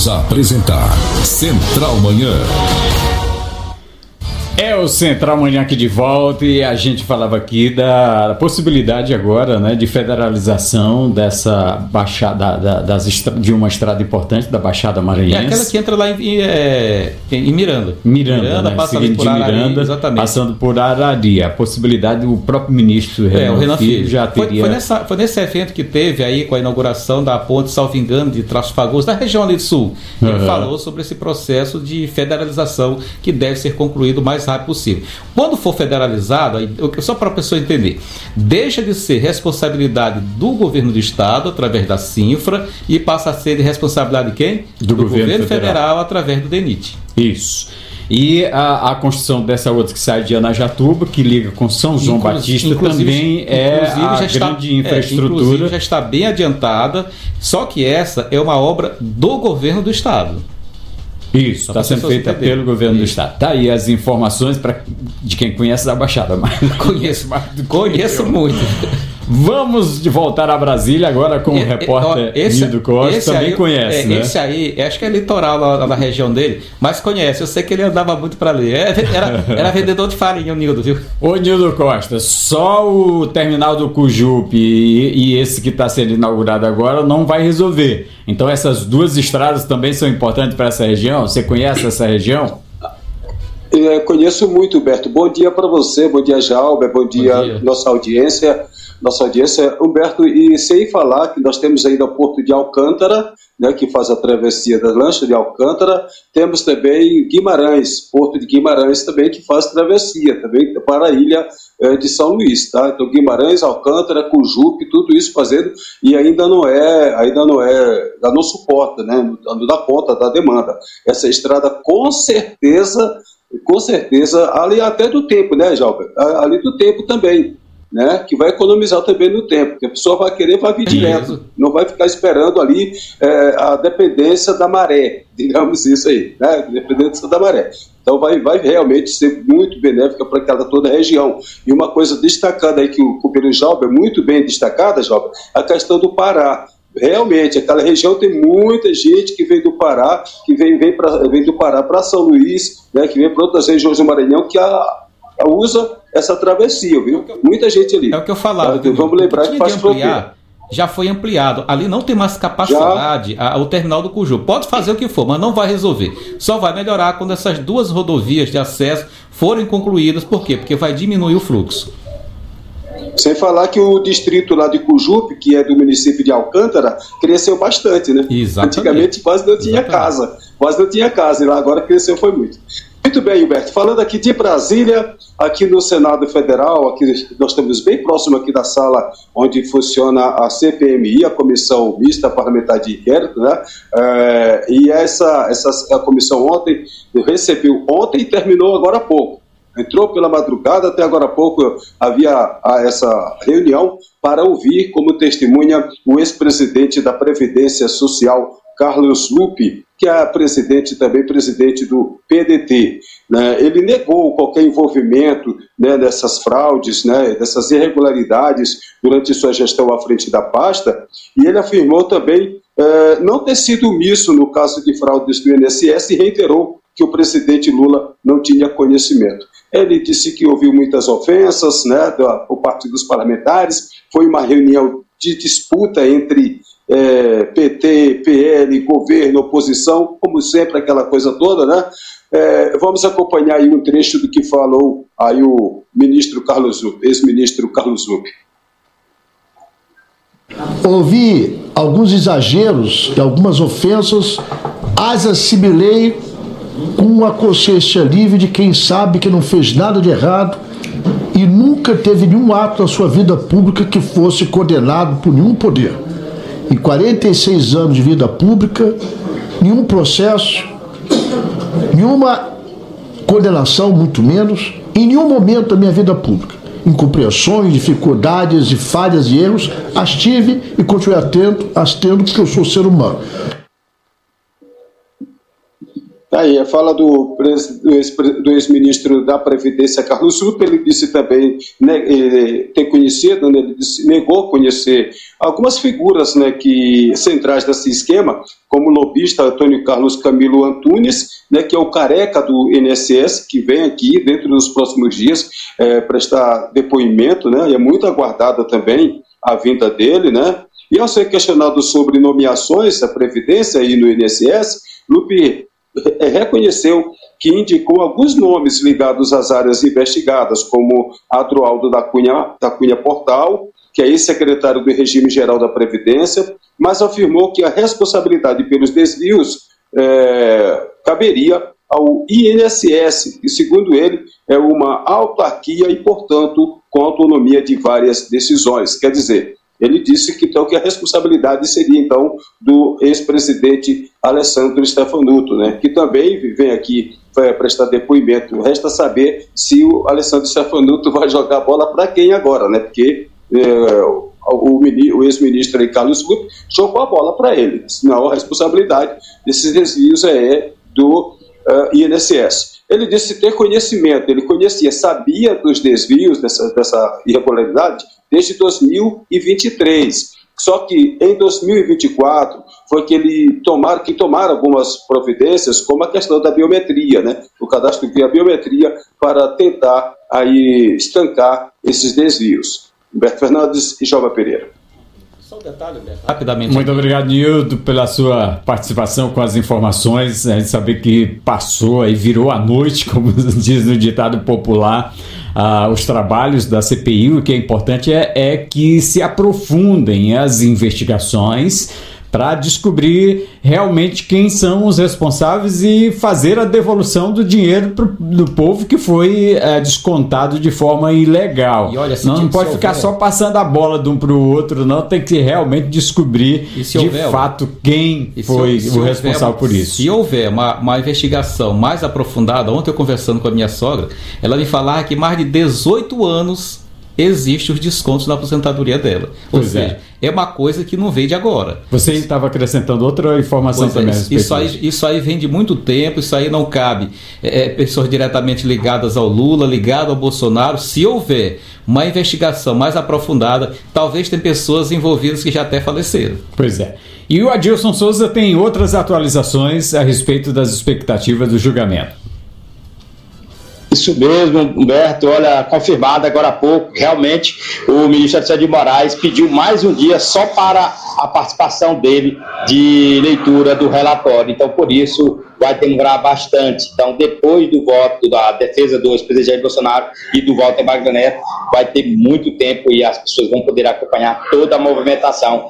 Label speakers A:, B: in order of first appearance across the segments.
A: Voltamos a apresentar Central Manhã.
B: É o Central Manhã aqui de volta e a gente falava aqui da possibilidade agora, né, de federalização dessa baixada, de uma estrada importante da Baixada Maranhense.
C: É aquela que entra lá em Miranda.
B: Miranda, né?
C: Passando por Arari,
B: Miranda,
C: exatamente.
B: Passando por Arari. A possibilidade, o próprio ministro
C: o Renan Filho
B: já teria...
C: Foi nesse evento que teve aí com a inauguração da ponte, salvo engano, de Trás-os-Fagoas, da região ali do Sul. Ele falou sobre esse processo de federalização que deve ser concluído o mais rápido possível. Quando for federalizado, só para a pessoa entender, deixa de ser responsabilidade do governo do estado através da Cinfra e passa a ser de responsabilidade de quem?
B: Do governo
C: federal através do DENIT.
B: Isso. E a construção dessa outra que sai de Anajatuba, que liga com São João Batista, também é a grande infraestrutura.
C: Inclusive já está bem adiantada, só que essa é uma obra do governo do estado.
B: Isso, está sendo feita pelo governo do estado. Tá aí as informações de quem conhece a Baixada, mas
C: conheço muito.
B: Vamos voltar a Brasília agora com o repórter Nildo Costa, também conhece, né?
C: Esse aí, acho que é litoral lá na região dele, mas conhece, eu sei que ele andava muito para ali. Era vendedor de farinha, o Nildo, viu?
B: Ô Nildo Costa, só o terminal do Cujupe e esse que está sendo inaugurado agora não vai resolver. Então essas duas estradas também são importantes para essa região? Você conhece essa região?
D: Conheço muito, Humberto. Bom dia para você, bom dia, Jalber, bom dia, nossa audiência, Humberto, e sem falar que nós temos ainda o Porto de Alcântara, né, que faz a travessia da lancha de Alcântara, temos também Guimarães, Porto de Guimarães também, que faz travessia também para a ilha de São Luís, tá? Então Guimarães, Alcântara, Cujupe, tudo isso fazendo, e ainda não suporta, né, não dá conta da demanda. Essa estrada com certeza, ali até do tempo, né, Jalber? Ali do tempo também, né, que vai economizar também no tempo, porque a pessoa vai vir direto, não vai ficar esperando ali a dependência da maré, digamos isso aí, né, dependência da maré. Então vai realmente ser muito benéfica para toda a região. E uma coisa destacada aí que o companheiro Jalber, muito bem destacada, Jalber, a questão do Pará. Realmente, aquela região tem muita gente que vem do Pará, que vem do Pará para São Luís, né, que vem para outras regiões do Maranhão, que usa essa travessia, viu? Muita gente ali.
C: É o que eu falava.
D: Vamos lembrar que faz fronteira.
C: Já foi ampliado. Ali não tem mais capacidade o terminal do Cuju. Pode fazer o que for, mas não vai resolver. Só vai melhorar quando essas duas rodovias de acesso forem concluídas. Por quê? Porque vai diminuir o fluxo.
D: Sem falar que o distrito lá de Cujupe, que é do município de Alcântara, cresceu bastante, né?
C: Exatamente.
D: Antigamente quase não tinha casa. E lá agora cresceu, foi muito. Muito bem, Humberto. Falando aqui de Brasília, aqui no Senado Federal, aqui nós estamos bem próximo aqui da sala onde funciona a CPMI, a Comissão Mista Parlamentar de Inquérito, né? E a comissão recebeu ontem e terminou agora há pouco. Entrou pela madrugada, até agora há pouco havia essa reunião para ouvir como testemunha o ex-presidente da Previdência Social, Carlos Lupe, que é presidente do PDT. Né? Ele negou qualquer envolvimento, né, dessas fraudes, né, dessas irregularidades durante sua gestão à frente da pasta, e ele afirmou também não ter sido omisso no caso de fraudes do INSS e reiterou que o presidente Lula não tinha conhecimento. Ele disse que ouviu muitas ofensas, né, por parte dos parlamentares, foi uma reunião de disputa entre PT, PL, governo, oposição, como sempre, aquela coisa toda, né? Vamos acompanhar aí um trecho do que falou aí o ex-ministro Carlos Lupe.
E: Ouvi alguns exageros e algumas ofensas, as assimilei com uma consciência livre de quem sabe que não fez nada de errado e nunca teve nenhum ato na sua vida pública que fosse condenado por nenhum poder. Em 46 anos de vida pública, nenhum processo, nenhuma condenação, muito menos, em nenhum momento da minha vida pública. Incompreensões, dificuldades e falhas e erros, as tive e continuo as tendo porque eu sou ser humano.
D: Aí, fala do ex-ministro da Previdência, Carlos Lupe. Ele disse também, tem conhecido, né, ele negou conhecer algumas figuras, né, centrais desse esquema, como o lobista Antônio Carlos Camilo Antunes, né, que é o careca do INSS, que vem aqui dentro dos próximos dias prestar depoimento, né, e é muito aguardada também a vinda dele, né. E ao ser questionado sobre nomeações da Previdência e no INSS, Lupe reconheceu que indicou alguns nomes ligados às áreas investigadas, como Adroaldo da Cunha Portal, que é ex-secretário do Regime Geral da Previdência, mas afirmou que a responsabilidade pelos desvios caberia ao INSS, que, segundo ele, é uma autarquia e, portanto, com autonomia de várias decisões. Quer dizer, ele disse que, então, que a responsabilidade seria, então, do ex-presidente Alessandro Stefanuto, né, que também vem aqui prestar depoimento. Resta saber se o Alessandro Stefanuto vai jogar a bola para quem agora, né, porque o ex-ministro Carlos Lupe jogou a bola para ele, senão a responsabilidade desses desvios é do INSS. Ele disse ter conhecimento, ele sabia dos desvios, dessa irregularidade, desde 2023. Só que em 2024 foi que ele tomaram algumas providências, como a questão da biometria, né? O cadastro via biometria, para tentar aí estancar esses desvios. Humberto Fernandes e Jova Pereira.
C: Só um detalhe, Humberto, rapidamente.
B: Muito obrigado, Nildo, pela sua participação com as informações. A gente saber que passou e virou a noite, como diz no ditado popular, os trabalhos da CPI. O que é importante é que se aprofundem as investigações para descobrir realmente quem são os responsáveis e fazer a devolução do dinheiro do povo que foi descontado de forma ilegal.
C: E olha,
B: não pode ficar só passando a bola de um para o outro, não, tem que realmente descobrir de fato quem foi o responsável por isso.
C: Se houver uma investigação mais aprofundada, ontem eu conversando com a minha sogra, ela me falava que mais de 18 anos existem os descontos na aposentadoria dela. Ou seja, é uma coisa que não veio de agora.
B: Você estava acrescentando outra informação também.
C: Isso aí vem de muito tempo, isso aí não cabe pessoas diretamente ligadas ao Lula, ligado ao Bolsonaro. Se houver uma investigação mais aprofundada, talvez tem pessoas envolvidas que já até faleceram.
B: Pois é. E o Adilson Souza tem outras atualizações a respeito das expectativas do julgamento.
F: Isso mesmo, Humberto, olha, confirmado agora há pouco, realmente o ministro Alexandre de Moraes pediu mais um dia só para a participação dele de leitura do relatório, então por isso vai demorar bastante. Então depois do voto da defesa do ex-presidente Jair Bolsonaro e do Walter Braga Neto, vai ter muito tempo e as pessoas vão poder acompanhar toda a movimentação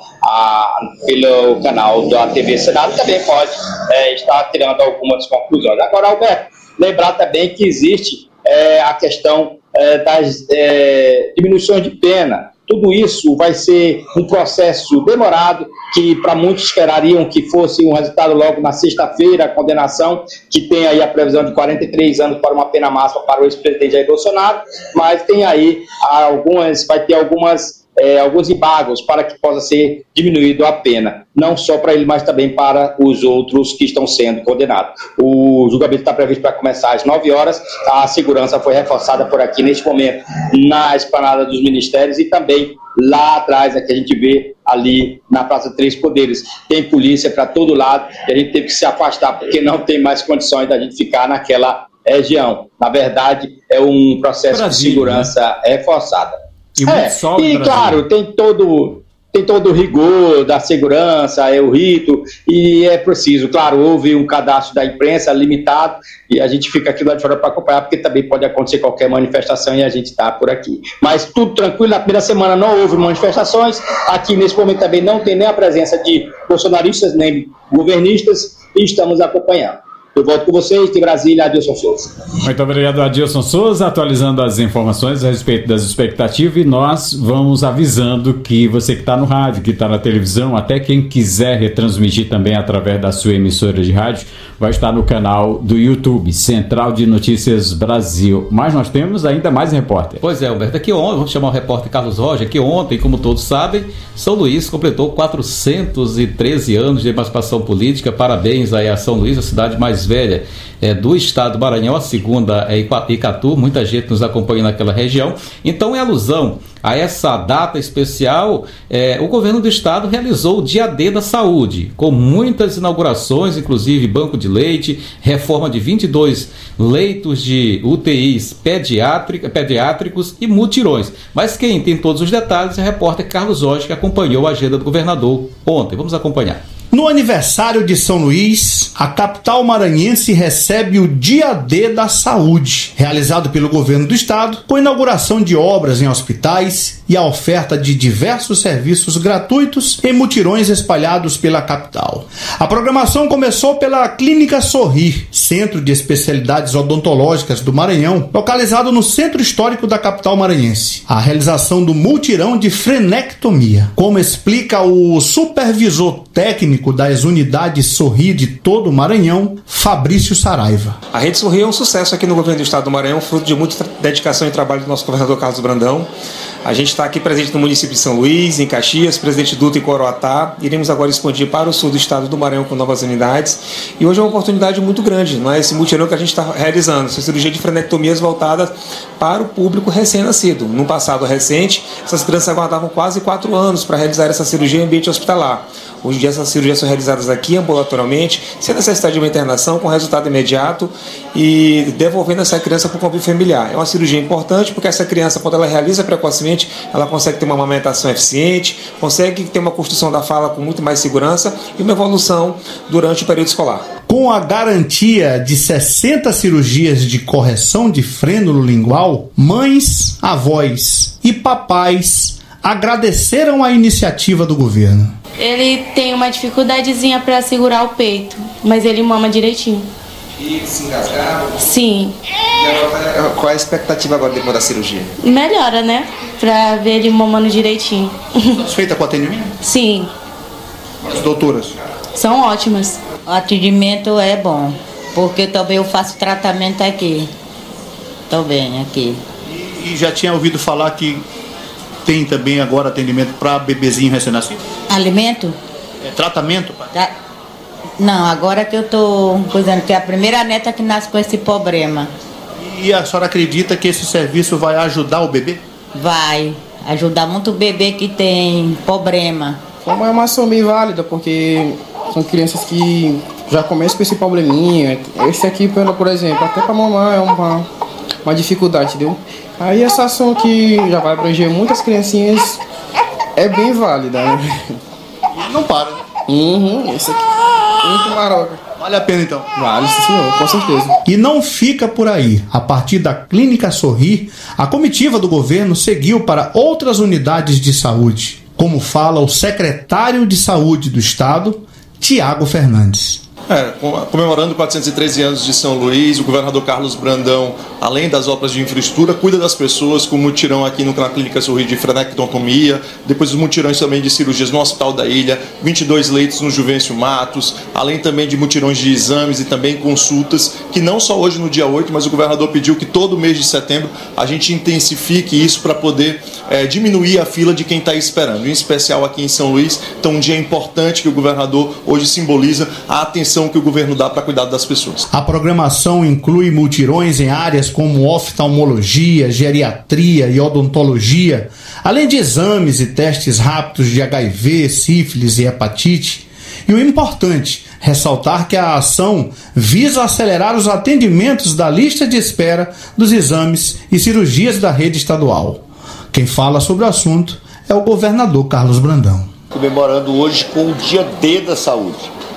F: pelo canal da TV Senado, também pode estar tirando algumas conclusões. Agora, Alberto, lembrar também que existe a questão das diminuições de pena. Tudo isso vai ser um processo demorado, que para muitos esperariam que fosse um resultado logo na sexta-feira, a condenação, que tem aí a previsão de 43 anos para uma pena máxima para o ex-presidente Jair Bolsonaro, mas tem aí vai ter alguns embargos para que possa ser diminuído a pena, não só para ele, mas também para os outros que estão sendo condenados. O julgamento está previsto para começar às 9 horas, a segurança foi reforçada por aqui neste momento na esplanada dos ministérios e também lá atrás, que a gente vê ali na Praça Três Poderes. Tem polícia para todo lado e a gente teve que se afastar porque não tem mais condições da gente ficar naquela região. Na verdade, é um processo de segurança reforçada. E claro, tem todo o rigor da segurança, o rito, e é preciso, claro, houve um cadastro da imprensa limitado, e a gente fica aqui lá de fora para acompanhar, porque também pode acontecer qualquer manifestação e a gente está por aqui. Mas tudo tranquilo, na primeira semana não houve manifestações, aqui nesse momento também não tem nem a presença de bolsonaristas, nem governistas, e estamos acompanhando. Eu volto com vocês de Brasília, Adilson Souza.
B: Muito obrigado, Adilson Souza, atualizando as informações a respeito das expectativas, e nós vamos avisando que você que está no rádio, que está na televisão, até quem quiser retransmitir também através da sua emissora de rádio, vai estar no canal do YouTube, Central de Notícias Brasil. Mas nós temos ainda mais repórter.
C: Pois é, Humberto, aqui ontem, vamos chamar o repórter Carlos Rocha, que ontem, como todos sabem, São Luís completou 413 anos de emancipação política. Parabéns aí a São Luís, a cidade mais mais velha do estado do Maranhão, a segunda é Icatu, muita gente nos acompanha naquela região. Então, em alusão a essa data especial, o governo do estado realizou o Dia D da Saúde, com muitas inaugurações, inclusive banco de leite, reforma de 22 leitos de UTIs pediátricos e mutirões. Mas quem tem todos os detalhes é o repórter Carlos Jorge, que acompanhou a agenda do governador ontem. Vamos acompanhar.
G: No aniversário de São Luís, a capital maranhense recebe o Dia D da Saúde, realizado pelo governo do estado, com inauguração de obras em hospitais e a oferta de diversos serviços gratuitos em mutirões espalhados pela capital. A programação começou pela Clínica Sorrir, centro de especialidades odontológicas do Maranhão, localizado no centro histórico da capital maranhense. A realização do mutirão de frenectomia, como explica o supervisor técnico das unidades Sorrir de todo o Maranhão, Fabrício Saraiva.
H: A Rede Sorrir é um sucesso aqui no governo do estado do Maranhão, fruto de muita dedicação e trabalho do nosso governador Carlos Brandão. A gente está aqui presente no município de São Luís, em Caxias, Presidente Dutra e Coroatá. Iremos agora expandir para o sul do estado do Maranhão com novas unidades. E hoje é uma oportunidade muito grande, não é? Esse mutirão que a gente está realizando, essa cirurgia de frenectomias voltada para o público recém-nascido. No passado recente, essas crianças aguardavam quase 4 anos para realizar essa cirurgia em ambiente hospitalar. Hoje em dia essas cirurgias são realizadas aqui ambulatorialmente, sem necessidade de uma internação, com resultado imediato e devolvendo essa criança para o convívio familiar. É uma cirurgia importante porque essa criança, quando ela realiza precocemente, ela consegue ter uma amamentação eficiente, consegue ter uma construção da fala com muito mais segurança e uma evolução durante o período escolar.
G: Com a garantia de 60 cirurgias de correção de frênulo lingual, mães, avós e papais agradeceram a iniciativa do governo.
I: Ele tem uma dificuldadezinha para segurar o peito, mas ele mama direitinho.
J: E se engasgava?
I: Sim.
J: E agora, qual é a expectativa agora depois da cirurgia?
I: Melhora, né? Pra ver ele mamando direitinho.
J: Satisfeita com o atendimento?
I: Sim.
J: As doutoras?
I: São ótimas.
K: O atendimento é bom, porque também eu faço tratamento aqui. Também aqui.
G: E já tinha ouvido falar que tem também agora atendimento para bebezinho recém-nascido?
K: Alimento?
G: Tratamento?
K: Não, agora que eu estou coisando, que é a primeira neta que nasce com esse problema.
G: E a senhora acredita que esse serviço vai ajudar o bebê?
K: Vai ajudar muito o bebê que tem problema.
L: Como é uma ação bem válida, porque são crianças que já começam com esse probleminha. Esse aqui, por exemplo, até para mamar é uma dificuldade, entendeu? Aí essa ação que já vai abranger muitas criancinhas é bem válida, né?
G: Não para, né?
L: Esse aqui, muito maroca.
G: Vale a pena então?
L: Vale, sim, senhor, com certeza.
G: E não fica por aí. A partir da Clínica Sorrir, a comitiva do governo seguiu para outras unidades de saúde, como fala o secretário de Saúde do Estado, Tiago Fernandes.
M: Comemorando 413 anos de São Luís, o governador Carlos Brandão, além das obras de infraestrutura, cuida das pessoas com mutirão aqui na Clínica Sorrir de frenectomia, depois os mutirões também de cirurgias no Hospital da Ilha, 22 leitos no Juvencio Matos, além também de mutirões de exames e também consultas, que não só hoje no dia 8, mas o governador pediu que todo mês de setembro a gente intensifique isso para poder diminuir a fila de quem está esperando, em especial aqui em São Luís. Então, um dia importante que o governador hoje simboliza a atenção que o governo dá para cuidar das pessoas.
G: A programação inclui mutirões em áreas como oftalmologia, geriatria e odontologia, além de exames e testes rápidos de HIV, sífilis e hepatite. E o importante, ressaltar que a ação visa acelerar os atendimentos da lista de espera dos exames e cirurgias da rede estadual. Quem fala sobre o assunto é o governador Carlos Brandão.
N: Comemorando hoje com o Dia D da Saúde,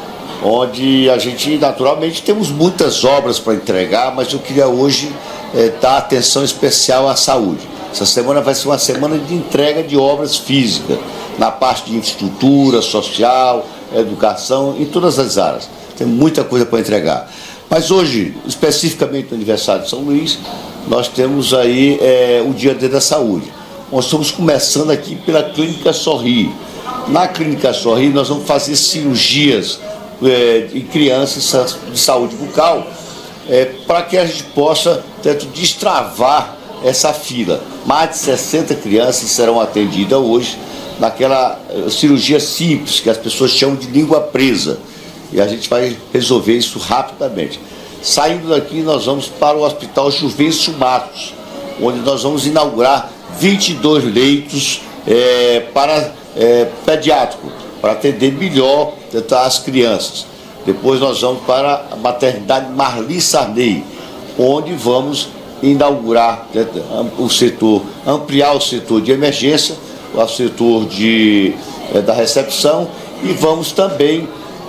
N: onde a gente naturalmente temos muitas obras para entregar, mas eu queria hoje dar atenção especial à saúde. Essa semana vai ser uma semana de entrega de obras físicas, na parte de infraestrutura, social, educação, em todas as áreas. Tem muita coisa para entregar. Mas hoje, especificamente no aniversário de São Luís, nós temos aí o Dia D da Saúde. Nós estamos começando aqui pela Clínica Sorrir. Na Clínica Sorrir nós vamos fazer cirurgias em crianças de saúde bucal, para que a gente possa destravar essa fila. Mais de 60 crianças serão atendidas hoje naquela cirurgia simples, que as pessoas chamam de língua presa. e a gente vai resolver isso rapidamente. Saindo daqui, nós vamos para o Hospital Juvencio Matos, onde nós vamos inaugurar 22 leitos para pediátrico, para atender melhor as crianças. Depois nós vamos para a maternidade Marli Sarney, onde vamos inaugurar o setor, ampliar o setor de emergência, o setor da recepção, e vamos também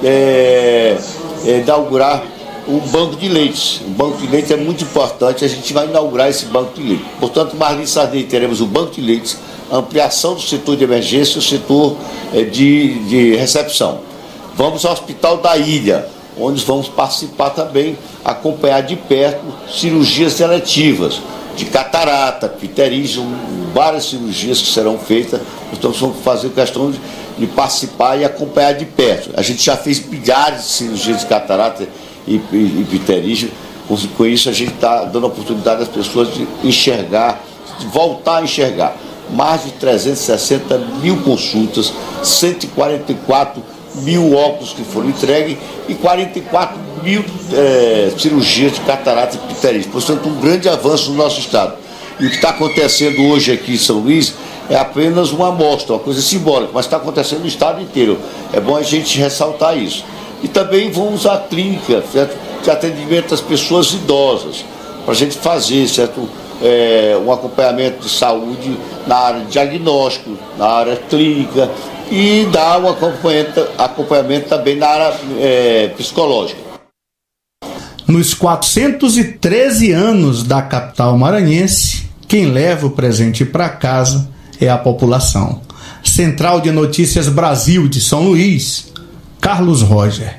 N: inaugurar um banco de leites. O banco de leites é muito importante, a gente vai inaugurar esse banco de leites. Portanto, Marli Sarney, teremos o banco de leites, ampliação do setor de emergência e o setor de recepção. Vamos ao Hospital da Ilha, onde vamos participar também, acompanhar de perto cirurgias seletivas, de catarata, pterígio, várias cirurgias que serão feitas. Então vamos fazer questão de participar e acompanhar de perto. A gente já fez milhares de cirurgias de catarata e pterígio. Com isso a gente está dando a oportunidade às pessoas de enxergar, de voltar a enxergar. Mais de 360 mil consultas, 144 mil óculos que foram entregues e 44 mil cirurgias de catarata e pterígio. Portanto, um grande avanço no nosso estado. E o que está acontecendo hoje aqui em São Luís é apenas uma amostra, uma coisa simbólica, mas está acontecendo no estado inteiro. É bom a gente ressaltar isso. E também vamos à clínica, certo? De atendimento às pessoas idosas, para a gente fazer, certo? Um acompanhamento de saúde na área de diagnóstico, na área clínica, e dar um acompanhamento também na área psicológica.
G: Nos 413 anos da capital maranhense, quem leva o presente para casa é a população. Central de Notícias Brasil de São Luís, Carlos Roger.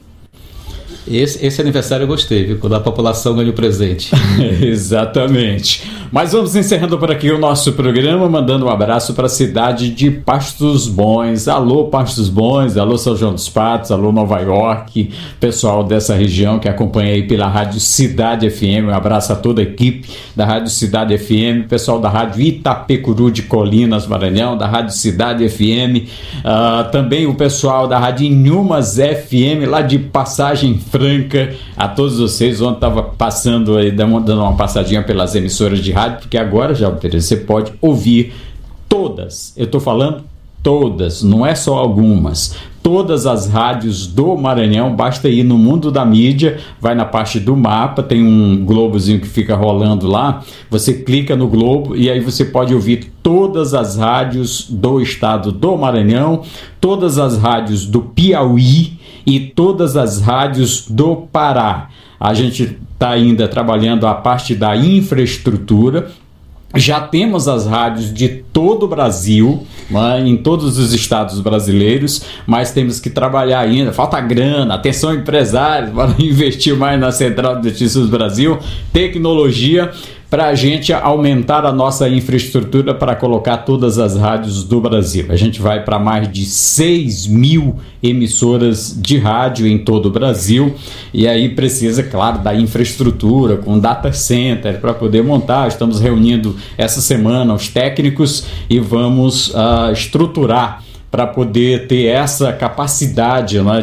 C: Esse aniversário eu gostei, viu? Quando a população ganha o presente.
B: Exatamente. Mas vamos encerrando por aqui o nosso programa, mandando um abraço para a cidade de Pastos Bons. Alô, Pastos Bons, alô, São João dos Patos, alô, Nova York, pessoal dessa região que acompanha aí pela Rádio Cidade FM. Um abraço a toda a equipe da Rádio Cidade FM, pessoal da Rádio Itapecuru de Colinas, Maranhão, da Rádio Cidade FM, também o pessoal da Rádio Inhumas FM, lá de Passagem Franca. A todos vocês, ontem estava passando aí, dando uma passadinha pelas emissoras de rádio, porque agora, já você pode ouvir todas, eu estou falando todas, não é só algumas, todas as rádios do Maranhão. Basta ir no Mundo da Mídia, vai na parte do mapa, tem um globozinho que fica rolando lá, você clica no globo e aí você pode ouvir todas as rádios do estado do Maranhão, todas as rádios do Piauí e todas as rádios do Pará. A gente está ainda trabalhando a parte da infraestrutura. Já temos as rádios de todo o Brasil, em todos os estados brasileiros, mas temos que trabalhar ainda, falta grana, atenção empresários, para investir mais na Central de Notícias Brasil, tecnologia, para a gente aumentar a nossa infraestrutura para colocar todas as rádios do Brasil. A gente vai para mais de 6 mil emissoras de rádio em todo o Brasil, e aí precisa, claro, da infraestrutura, com data center para poder montar. Estamos reunindo essa semana os técnicos e vamos estruturar para poder ter essa capacidade, né,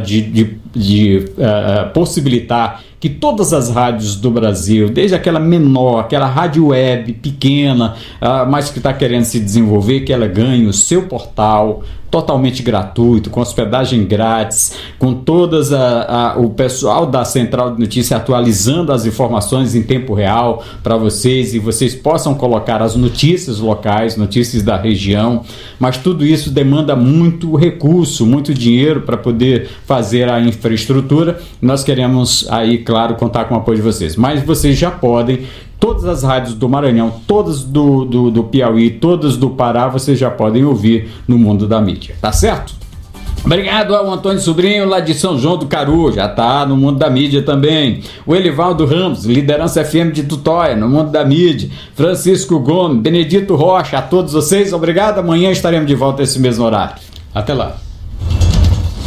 B: de possibilitar que todas as rádios do Brasil, desde aquela menor, aquela rádio web pequena, mas que está querendo se desenvolver, que ela ganhe o seu portal totalmente gratuito, com hospedagem grátis, com todas o pessoal da Central de Notícias atualizando as informações em tempo real para vocês, e vocês possam colocar as notícias locais, notícias da região, mas tudo isso demanda muito recurso, muito dinheiro para poder fazer a infraestrutura. Nós queremos aí, claro, contar com o apoio de vocês, mas vocês já podem, todas as rádios do Maranhão, todas do Piauí, todas do Pará, vocês já podem ouvir no Mundo da Mídia, tá certo? Obrigado ao Antônio Sobrinho, lá de São João do Caru, já tá no Mundo da Mídia também. O Elivaldo Ramos, Liderança FM de Tutóia, no Mundo da Mídia. Francisco Gomes, Benedito Rocha, a todos vocês, obrigado. Amanhã estaremos de volta a esse mesmo horário. Até lá.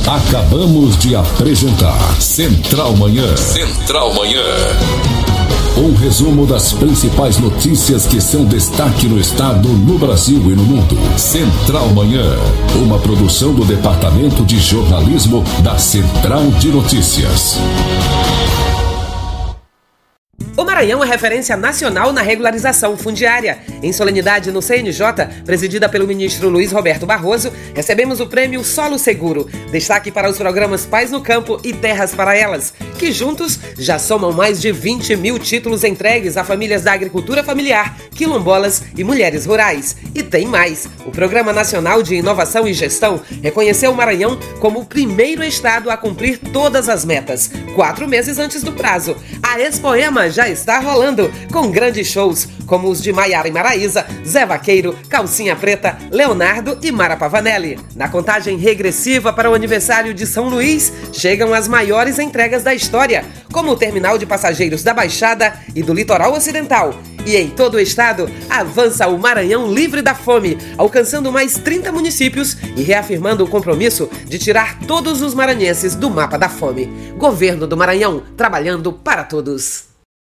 A: Acabamos de apresentar Central Manhã. Central Manhã. Um resumo das principais notícias que são destaque no estado, no Brasil e no mundo. Central Manhã, uma produção do Departamento de Jornalismo da Central de Notícias.
O: O Maranhão é referência nacional na regularização fundiária. Em solenidade no CNJ, presidida pelo ministro Luiz Roberto Barroso, recebemos o prêmio Solo Seguro. Destaque para os programas Paz no Campo e Terras para Elas, que juntos já somam mais de 20 mil títulos entregues a famílias da agricultura familiar, quilombolas e mulheres rurais. E tem mais. O Programa Nacional de Inovação e Gestão reconheceu o Maranhão como o primeiro estado a cumprir todas as metas, 4 meses antes do prazo. A Expoema já está rolando, com grandes shows como os de Maiara e Maraísa, Zé Vaqueiro, Calcinha Preta, Leonardo e Mara Pavanelli. Na contagem regressiva para o aniversário de São Luís, chegam as maiores entregas da história, como o terminal de passageiros da Baixada e do Litoral Ocidental. E em todo o estado, avança o Maranhão livre da fome, alcançando mais 30 municípios e reafirmando o compromisso de tirar todos os maranhenses do mapa da fome. Governo do Maranhão, trabalhando para todos.